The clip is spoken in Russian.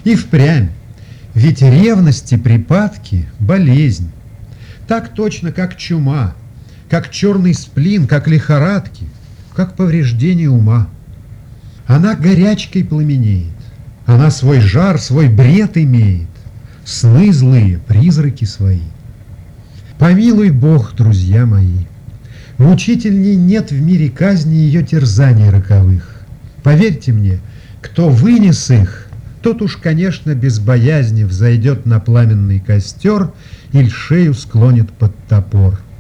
И впрямь, ведь ревности припадки – болезнь. Так точно, как чума, как черный сплин, как лихорадки, как повреждение ума. Она горячкой пламенеет, она свой жар, свой бред имеет, сны злые, призраки свои. Помилуй Бог, друзья мои, мучительней нет в мире казни ее терзаний роковых. Поверьте мне, кто вынес их, тот уж, конечно, без боязни взойдет на пламенный костер или шею склонит под топор.